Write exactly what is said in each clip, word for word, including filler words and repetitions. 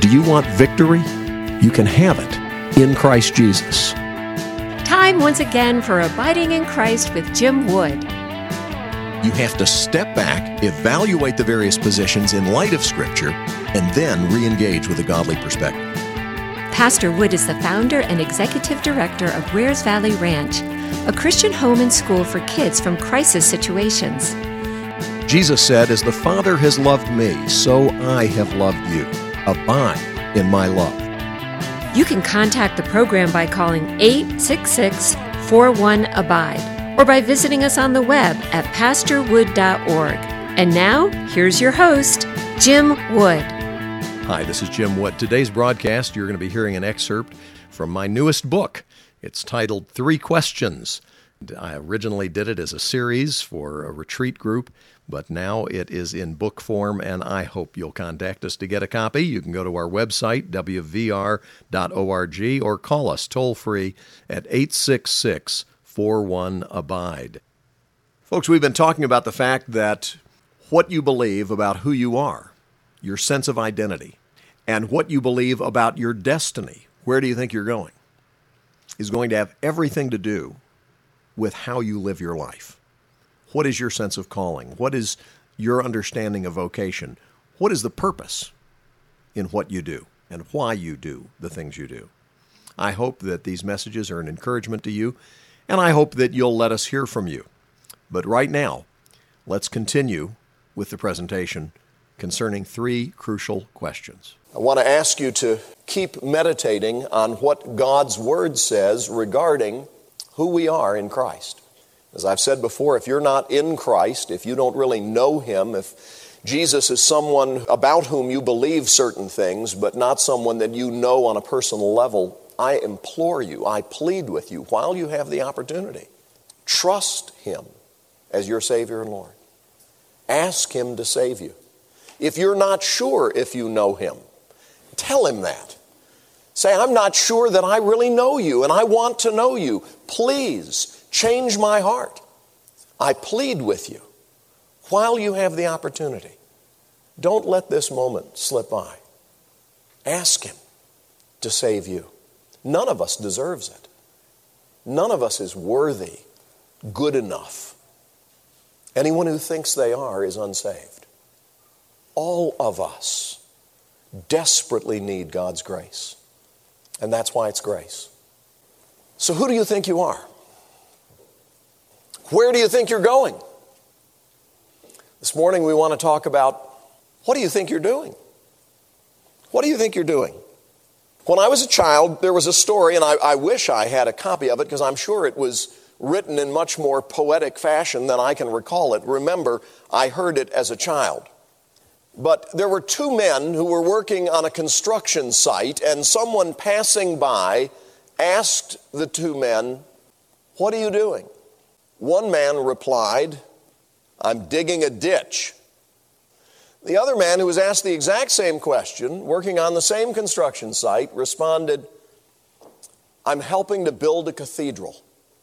Do you want victory? You can have it in Christ Jesus. Time once again for Abiding in Christ with Jim Wood. You have to step back, evaluate the various positions in light of Scripture, and then re-engage with a godly perspective. Pastor Wood is the founder and executive director of Wares Valley Ranch, a Christian home and school for kids from crisis situations. Jesus said, "As the Father has loved me, so I have loved you. Abide in my love." You can contact the program by calling eight six six, four one, ABIDE or by visiting us on the web at pastor wood dot org. And now, here's your host, Jim Wood. Hi, this is Jim Wood. Today's broadcast, you're going to be hearing an excerpt from my newest book. It's titled Three Questions. I originally did it as a series for a retreat group, but now it is in book form, and I hope you'll contact us to get a copy. You can go to our website, w v r dot org, or call us toll-free at eight six six, four one, ABIDE. Folks, we've been talking about the fact that what you believe about who you are, your sense of identity, and what you believe about your destiny, where do you think you're going, is going to have everything to do with how you live your life. What is your sense of calling? What is your understanding of vocation? What is the purpose in what you do and why you do the things you do? I hope that these messages are an encouragement to you, and I hope that you'll let us hear from you. But right now, let's continue with the presentation concerning three crucial questions. I want to ask you to keep meditating on what God's Word says regarding who we are in Christ. As I've said before, if you're not in Christ, if you don't really know Him, if Jesus is someone about whom you believe certain things, but not someone that you know on a personal level, I implore you, I plead with you, while you have the opportunity, trust Him as your Savior and Lord. Ask Him to save you. If you're not sure if you know Him, tell Him that. Say, I'm not sure that I really know you, and I want to know you. Please change my heart. I plead with you while you have the opportunity. Don't let this moment slip by. Ask Him to save you. None of us deserves it. None of us is worthy, good enough. Anyone who thinks they are is unsaved. All of us desperately need God's grace. And that's why it's grace. So who do you think you are? Where do you think you're going? This morning we want to talk about, what do you think you're doing? What do you think you're doing? When I was a child, there was a story, and I, I wish I had a copy of it because I'm sure it was written in much more poetic fashion than I can recall it. Remember, I heard it as a child. But there were two men who were working on a construction site, and someone passing by asked the two men, "What are you doing?" One man replied, "I'm digging a ditch." The other man, who was asked the exact same question, working on the same construction site, responded, "I'm helping to build a cathedral."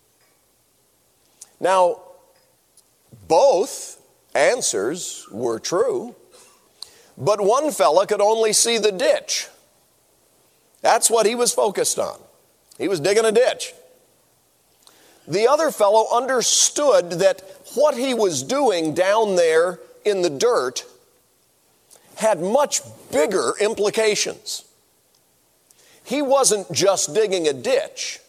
Now, both answers were true. But one fella could only see the ditch. That's what he was focused on. He was digging a ditch. The other fellow understood that what he was doing down there in the dirt had much bigger implications. He wasn't just digging a ditch.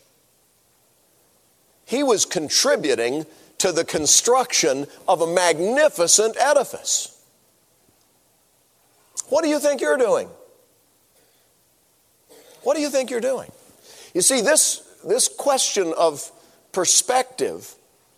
He was contributing to the construction of a magnificent edifice. What do you think you're doing? What do you think you're doing? You see, this, this question of perspective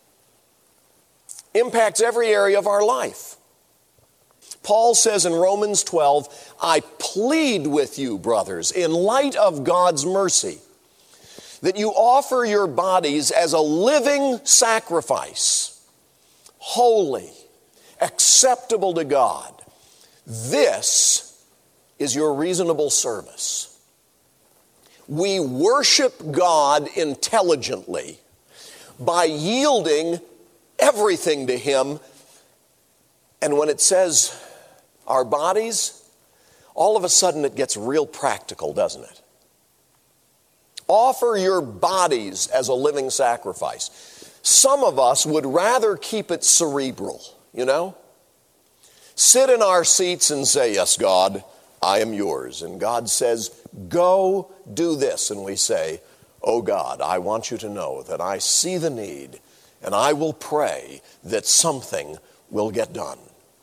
impacts every area of our life. Paul says in Romans twelve, "I plead with you, brothers, in light of God's mercy, that you offer your bodies as a living sacrifice, holy, acceptable to God. This is your reasonable service." We worship God intelligently by yielding everything to Him. And when it says our bodies, all of a sudden it gets real practical, doesn't it? Offer your bodies as a living sacrifice. Some of us would rather keep it cerebral, you know? Sit in our seats and say, yes, God, I am yours. And God says, go do this. And we say, oh God, I want you to know that I see the need and I will pray that something will get done.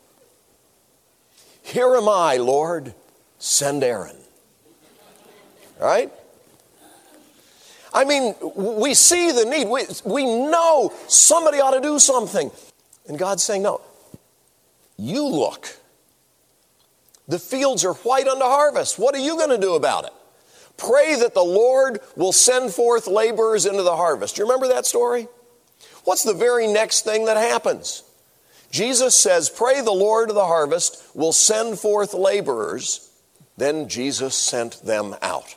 Here am I, Lord, send Aaron. Right? I mean, we see the need. We, we know somebody ought to do something. And God's saying, no, you look. The fields are white unto harvest. What are you going to do about it? Pray that the Lord will send forth laborers into the harvest. Do you remember that story? What's the very next thing that happens? Jesus says, pray the Lord of the harvest will send forth laborers. Then Jesus sent them out.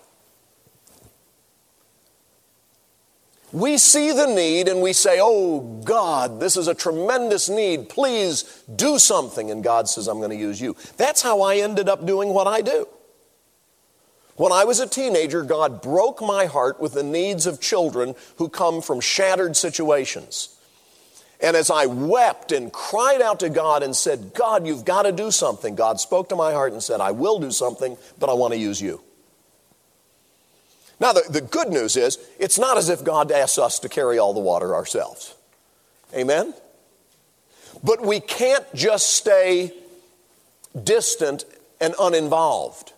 We see the need and we say, oh God, this is a tremendous need. Please do something. And God says, I'm going to use you. That's how I ended up doing what I do. When I was a teenager, God broke my heart with the needs of children who come from shattered situations. And as I wept and cried out to God and said, God, you've got to do something, God spoke to my heart and said, I will do something, but I want to use you. Now, the, the good news is, it's not as if God asks us to carry all the water ourselves. Amen? But we can't just stay distant and uninvolved.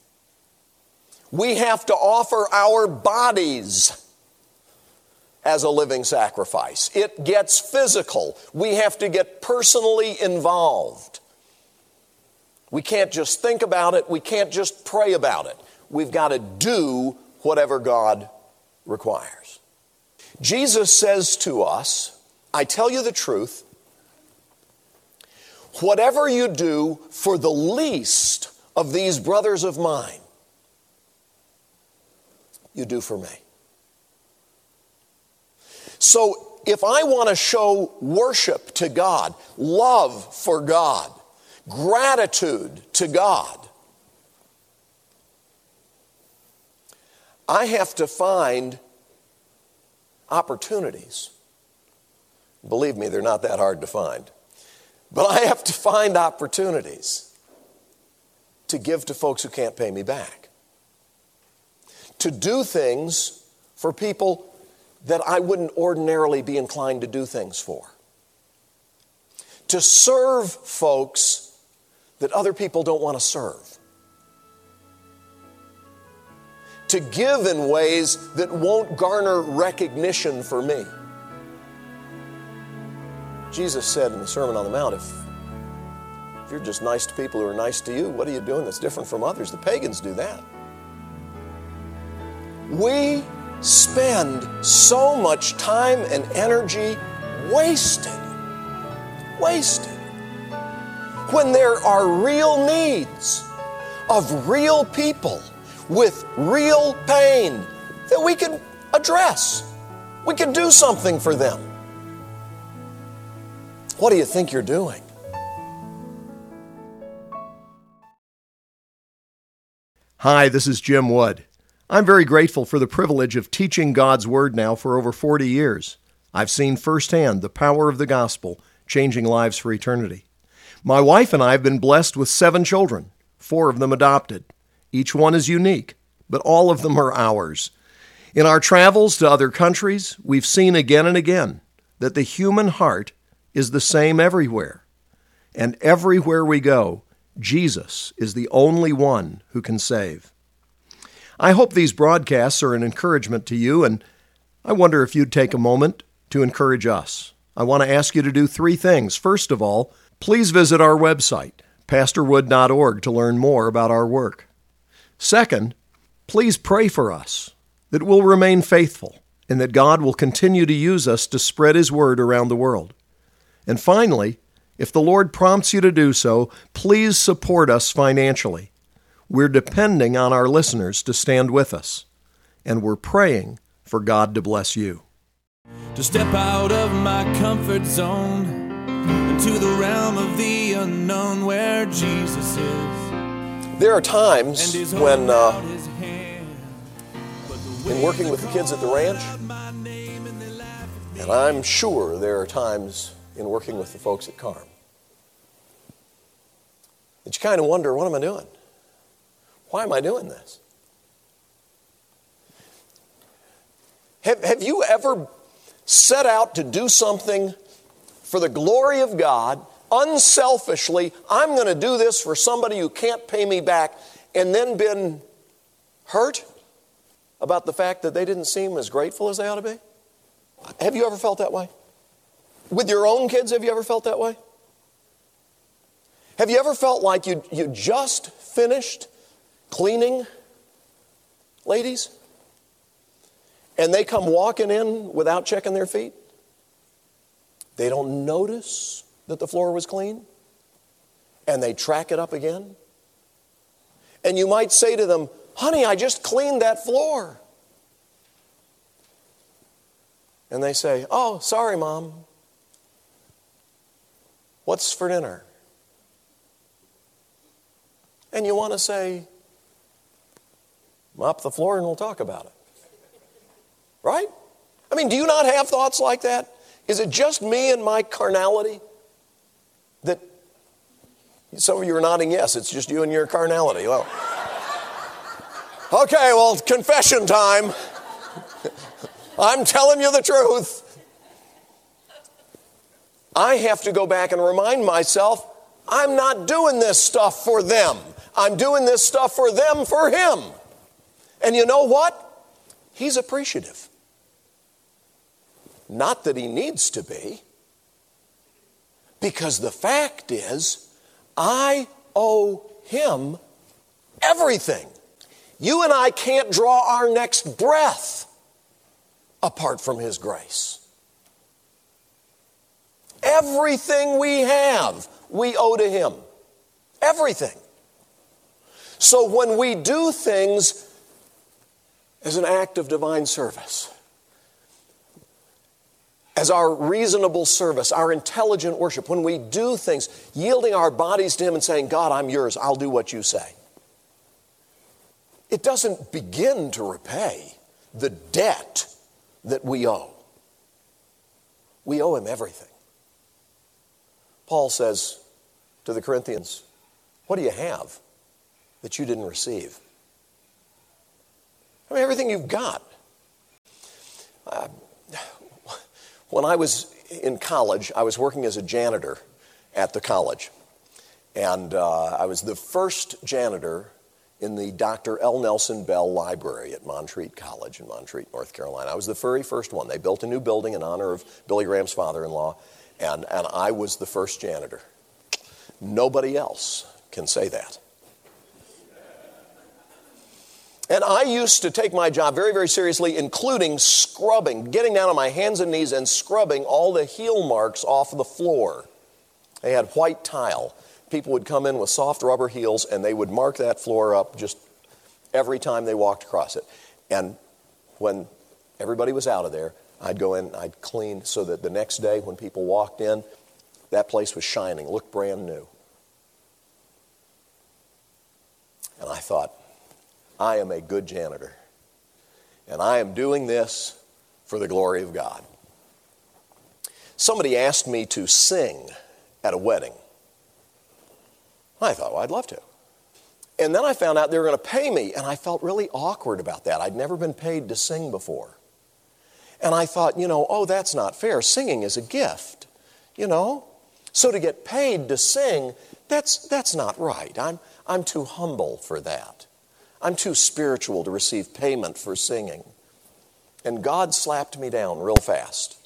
We have to offer our bodies as a living sacrifice. It gets physical. We have to get personally involved. We can't just think about it. We can't just pray about it. We've got to do whatever God requires. Jesus says to us, I tell you the truth, whatever you do for the least of these brothers of mine, you do for me. So if I want to show worship to God, love for God, gratitude to God, I have to find opportunities. Believe me, they're not that hard to find. But I have to find opportunities to give to folks who can't pay me back. To do things for people that I wouldn't ordinarily be inclined to do things for. To serve folks that other people don't want to serve. To give in ways that won't garner recognition for me. Jesus said in the Sermon on the Mount, if, if you're just nice to people who are nice to you, what are you doing that's different from others? The pagans do that. We spend so much time and energy wasted, wasted, when there are real needs of real people with real pain that we can address. We can do something for them. What do you think you're doing? Hi, this is Jim Wood. I'm very grateful for the privilege of teaching God's Word now for over forty years. I've seen firsthand the power of the gospel changing lives for eternity. My wife and I have been blessed with seven children, four of them adopted. Each one is unique, but all of them are ours. In our travels to other countries, we've seen again and again that the human heart is the same everywhere. And everywhere we go, Jesus is the only one who can save. I hope these broadcasts are an encouragement to you, and I wonder if you'd take a moment to encourage us. I want to ask you to do three things. First of all, please visit our website, pastor wood dot org, to learn more about our work. Second, please pray for us, that we'll remain faithful, and that God will continue to use us to spread His word around the world. And finally, if the Lord prompts you to do so, please support us financially. We're depending on our listeners to stand with us, and we're praying for God to bless you. To step out of my comfort zone into the realm of the unknown where Jesus is. There are times when, uh, in working with the kids at the ranch, and I'm sure there are times in working with the folks at Carm, that you kind of wonder, what am I doing? Why am I doing this? Have, have you ever set out to do something for the glory of God, unselfishly, I'm going to do this for somebody who can't pay me back, and then been hurt about the fact that they didn't seem as grateful as they ought to be? Have you ever felt that way? With your own kids, have you ever felt that way? Have you ever felt like you, you just finished cleaning, ladies, and they come walking in without checking their feet? They don't notice that the floor was clean, and they track it up again. And you might say to them, honey, I just cleaned that floor. And they say, oh, sorry, Mom. What's for dinner? And you want to say, mop the floor and we'll talk about it. Right? I mean, do you not have thoughts like that? Is it just me and my carnality? That some of you are nodding yes, it's just you and your carnality. Well, okay, well, confession time. I'm telling you the truth. I have to go back and remind myself, I'm not doing this stuff for them. I'm doing this stuff for them, for Him. And you know what? He's appreciative. Not that He needs to be. Because the fact is, I owe Him everything. You and I can't draw our next breath apart from His grace. Everything we have, we owe to Him. Everything. So when we do things as an act of divine service, as our reasonable service, our intelligent worship, when we do things, yielding our bodies to Him and saying, God, I'm yours, I'll do what you say. It doesn't begin to repay the debt that we owe. We owe Him everything. Paul says to the Corinthians, what do you have that you didn't receive? I mean, everything you've got. Uh, When I was in college, I was working as a janitor at the college. And uh, I was the first janitor in the Doctor L. Nelson Bell Library at Montreat College in Montreat, North Carolina. I was the very first one. They built a new building in honor of Billy Graham's father-in-law, and, and I was the first janitor. Nobody else can say that. And I used to take my job very, very seriously, including scrubbing, getting down on my hands and knees and scrubbing all the heel marks off the floor. They had white tile. People would come in with soft rubber heels, and they would mark that floor up just every time they walked across it. And when everybody was out of there, I'd go in, I'd clean so that the next day when people walked in, that place was shining, looked brand new. And I thought, I am a good janitor, and I am doing this for the glory of God. Somebody asked me to sing at a wedding. I thought, well, I'd love to. And then I found out they were going to pay me, and I felt really awkward about that. I'd never been paid to sing before. And I thought, you know, oh, that's not fair. Singing is a gift, you know. So to get paid to sing, that's that's not right. I'm I'm too humble for that. I'm too spiritual to receive payment for singing. And God slapped me down real fast.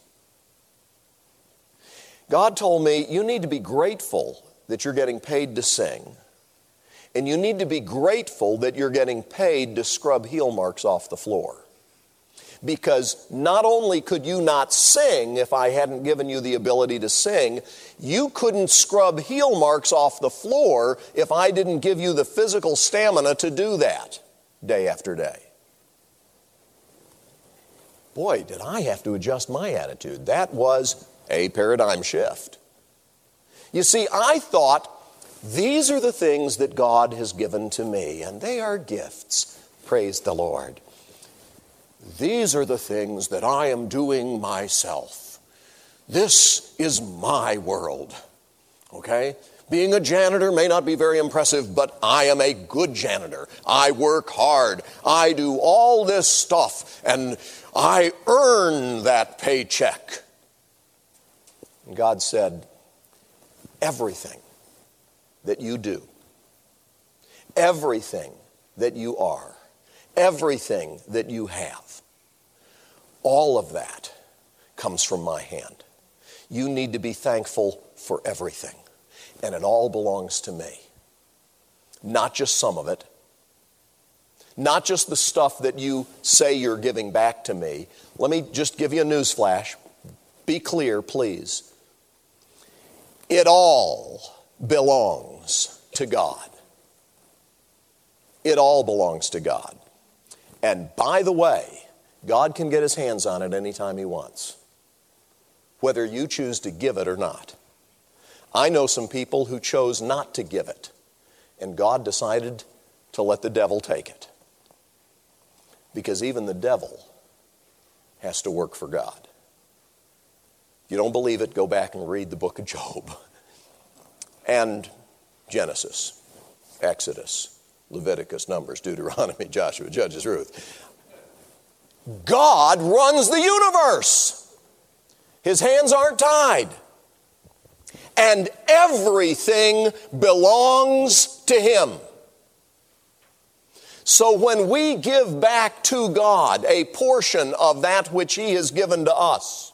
God told me, you need to be grateful that you're getting paid to sing. And you need to be grateful that you're getting paid to scrub heel marks off the floor. Because not only could you not sing if I hadn't given you the ability to sing, you couldn't scrub heel marks off the floor if I didn't give you the physical stamina to do that day after day. Boy, did I have to adjust my attitude. That was a paradigm shift. You see, I thought These are the things that God has given to me, and they are gifts. Praise the Lord. These are the things that I am doing myself. This is my world. Okay? Being a janitor may not be very impressive, but I am a good janitor. I work hard. I do all this stuff, and I earn that paycheck. And God said, everything that you do, everything that you are, everything that you have, all of that comes from my hand. You need to be thankful for everything. And it all belongs to me. Not just some of it. Not just the stuff that you say you're giving back to me. Let me just give you a news flash. Be clear, please. It all belongs to God. It all belongs to God. And by the way, God can get his hands on it anytime he wants, whether you choose to give it or not. I know some people who chose not to give it, and God decided to let the devil take it. Because even the devil has to work for God. If you don't believe it, go back and read the book of Job and Genesis, Exodus, Leviticus, Numbers, Deuteronomy, Joshua, Judges, Ruth. God runs the universe. His hands aren't tied. And everything belongs to him. So when we give back to God a portion of that which he has given to us,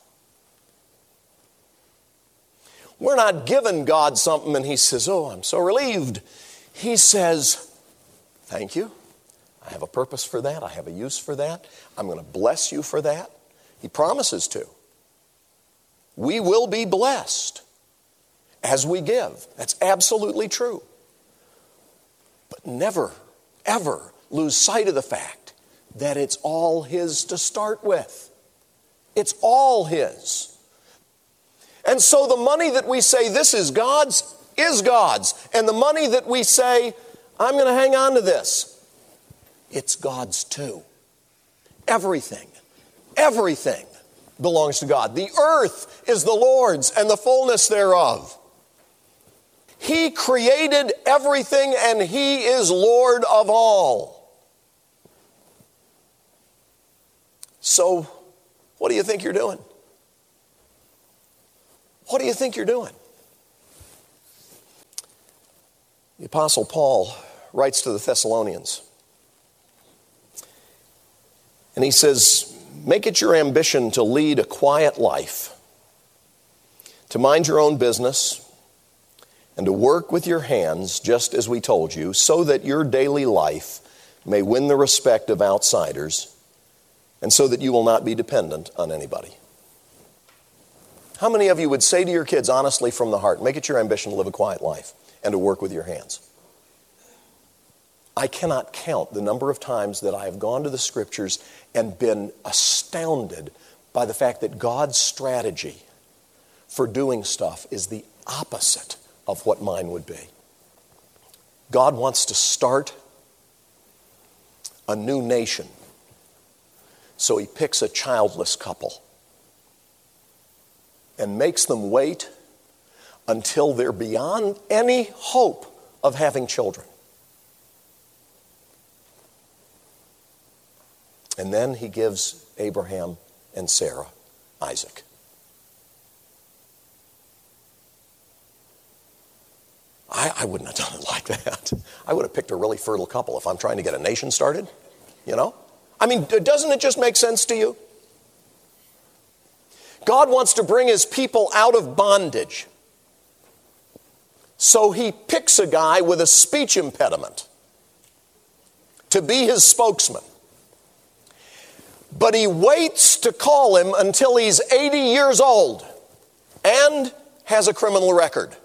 we're not giving God something and he says, oh, I'm so relieved. He says, thank you. I have a purpose for that. I have a use for that. I'm going to bless you for that. He promises to. We will be blessed as we give. That's absolutely true. But never, ever lose sight of the fact that it's all his to start with. It's all his. And so the money that we say this is God's, is God's. And the money that we say, I'm going to hang on to this, it's God's too. Everything, everything belongs to God. The earth is the Lord's and the fullness thereof. He created everything and he is Lord of all. So, what do you think you're doing? What do you think you're doing? The Apostle Paul writes to the Thessalonians, and he says, make it your ambition to lead a quiet life, to mind your own business, and to work with your hands, just as we told you, so that your daily life may win the respect of outsiders, and so that you will not be dependent on anybody. How many of you would say to your kids honestly from the heart, make it your ambition to live a quiet life and to work with your hands? I cannot count the number of times that I have gone to the scriptures and been astounded by the fact that God's strategy for doing stuff is the opposite of what mine would be. God wants to start a new nation. So he picks a childless couple and makes them wait until they're beyond any hope of having children. And then he gives Abraham and Sarah Isaac. I, I wouldn't have done it like that. I would have picked a really fertile couple if I'm trying to get a nation started, you know? I mean, doesn't it just make sense to you? God wants to bring his people out of bondage. So he picks a guy with a speech impediment to be his spokesman. But he waits to call him until he's eighty years old and has a criminal record.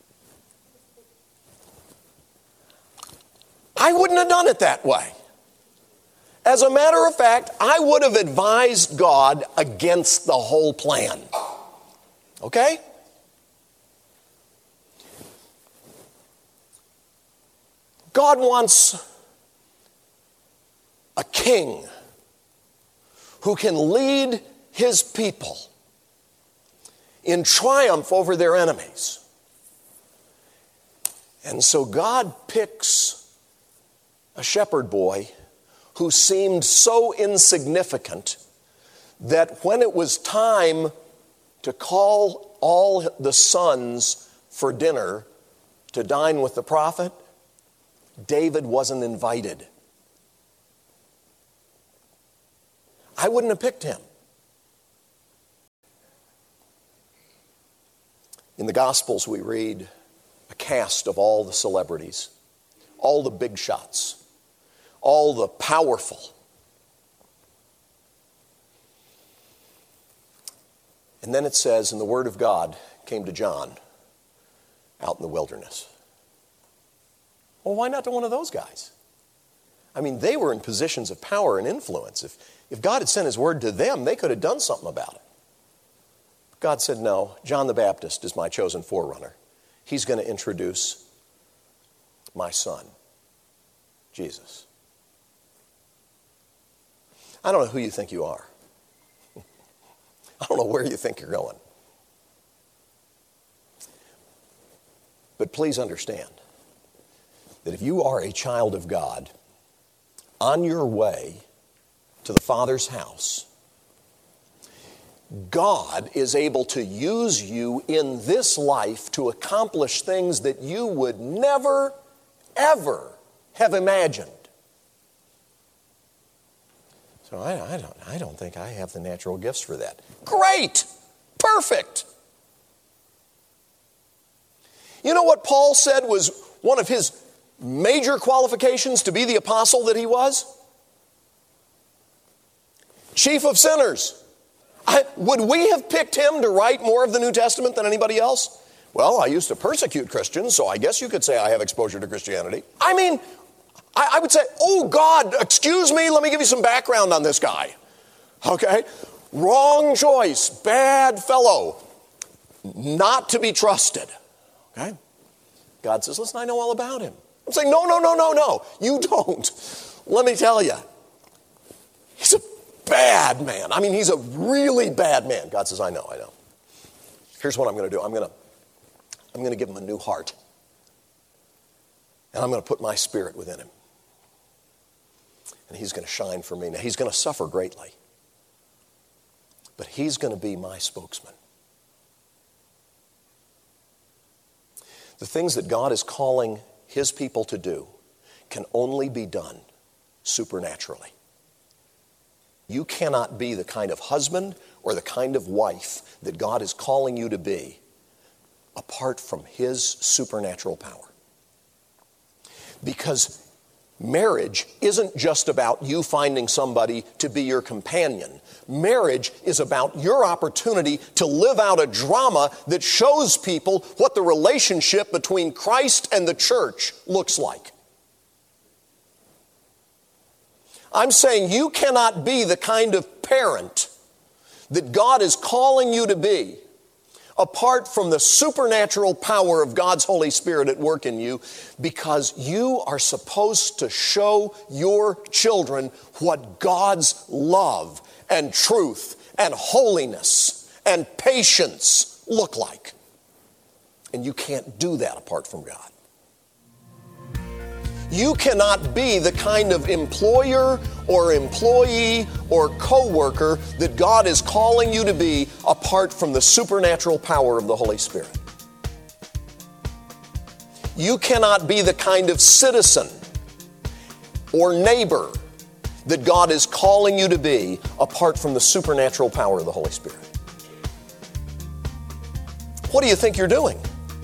I wouldn't have done it that way. As a matter of fact, I would have advised God against the whole plan. Okay? God wants a king who can lead his people in triumph over their enemies. And so God picks a shepherd boy who seemed so insignificant that when it was time to call all the sons for dinner to dine with the prophet, David wasn't invited. I wouldn't have picked him. In the Gospels, we read a cast of all the celebrities, all the big shots, all the powerful. And then it says, and the word of God came to John out in the wilderness. Well, why not to one of those guys? I mean, they were in positions of power and influence. If, if God had sent his word to them, they could have done something about it. God said, no, John the Baptist is my chosen forerunner. He's going to introduce my son, Jesus. I don't know who you think you are. I don't know where you think you're going. But please understand that if you are a child of God on your way to the Father's house, God is able to use you in this life to accomplish things that you would never, ever have imagined. So I, I don't, I don't think I have the natural gifts for that. Great! Perfect! You know what Paul said was one of his major qualifications to be the apostle that he was? Chief of sinners. I, would we have picked him to write more of the New Testament than anybody else? Well, I used to persecute Christians, so I guess you could say I have exposure to Christianity. I mean, I, I would say, oh God, excuse me, let me give you some background on this guy. Okay? Wrong choice, bad fellow, not to be trusted. Okay? God says, listen, I know all about him. I'm saying, no, no, no, no, no, you don't. Let me tell you, he's a bad man. I mean, he's a really bad man. God says, I know, I know. Here's what I'm going to do. I'm going to, I'm going to give him a new heart. And I'm going to put my spirit within him. And he's going to shine for me. Now, he's going to suffer greatly. But he's going to be my spokesman. The things that God is calling his people to do can only be done supernaturally. You cannot be the kind of husband or the kind of wife that God is calling you to be apart from his supernatural power. Because marriage isn't just about you finding somebody to be your companion. Marriage is about your opportunity to live out a drama that shows people what the relationship between Christ and the church looks like. I'm saying you cannot be the kind of parent that God is calling you to be apart from the supernatural power of God's Holy Spirit at work in you, because you are supposed to show your children what God's love and truth and holiness and patience look like. And you can't do that apart from God. You cannot be the kind of employer or employee or co-worker that God is calling you to be apart from the supernatural power of the Holy Spirit. You cannot be the kind of citizen or neighbor that God is calling you to be apart from the supernatural power of the Holy Spirit. What do you think you're doing?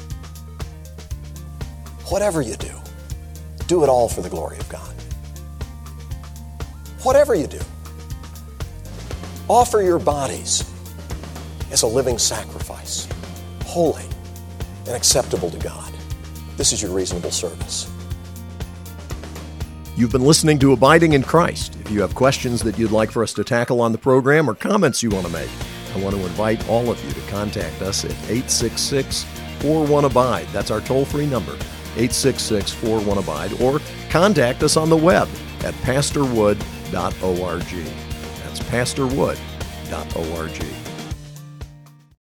Whatever you do, do it all for the glory of God. Whatever you do, offer your bodies as a living sacrifice, holy and acceptable to God. This is your reasonable service. You've been listening to Abiding in Christ. If you have questions that you'd like for us to tackle on the program or comments you want to make, I want to invite all of you to contact us at eight six six, four one, ABIDE. That's our toll-free number, eight six six, four one, abide, or contact us on the web at pastor wood dot org. That's pastor wood dot org.